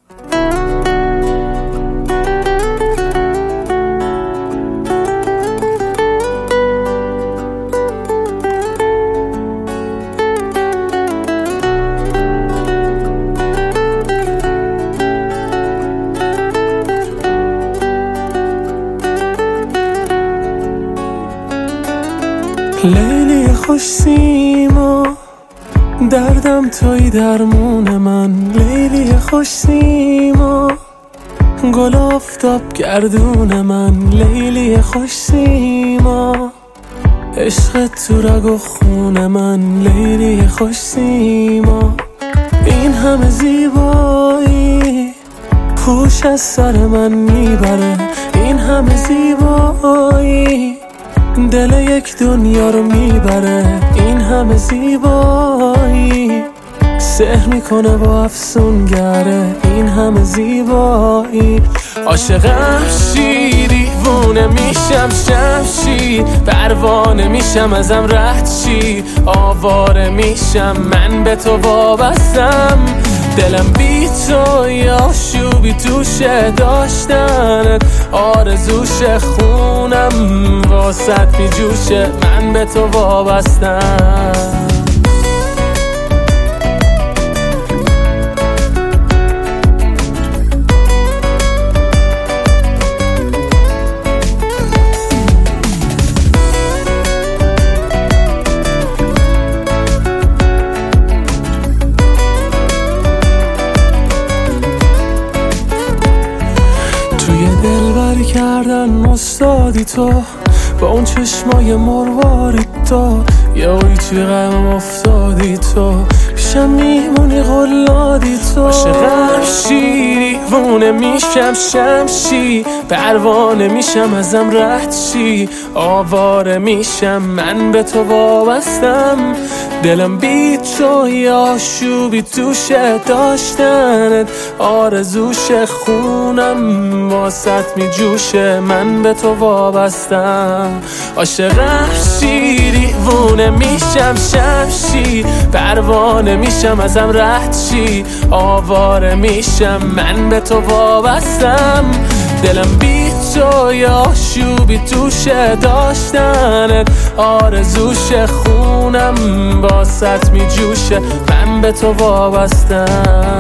لیلی خوش سیما، دردم توی درمون من. لیلی خوش سیما، گل آفتاب گردون من. لیلی خوش سیما، عشق تو رگ و خون من. لیلی خوش سیما، این همه زیبایی پوش از سر من میبره. این همه زیبایی دل یک دنیا رو میبره. این همه زیبایی سحر میکنه با افسونگره. این همه زیبایی عاشقم شی، دیوونه میشم شمشی، پروانه میشم ازم رد شی، آواره میشم من به تو وابستم. دلم بی تو یا شوبی توشه داشتنت، آرزوش خونم واسط می جوشه، من به تو وابستم. توی دلبری کردن استادی تو، با اون چشمای مرواری تو، یه توی غمم افتادی تو، پیشم میمونی غلادی تو. عاشقم شی، دیوونه میشم شمشی، پروانه میشم ازم رد شی، آواره میشم من به تو وابستم. دلم بی تو یا شوبی توشه داشتنت، آرزوش خونم واسط می جوشه، من به تو وابستم. عاشقم شی، دیوونه میشم شمشی، پروانه میشم ازم رد شی، آواره میشم من به تو وابستم. دلم بی تو یا شوبی توشه داشتنت، آرزوش خونم واسط می جوشه، من به تو وابستم.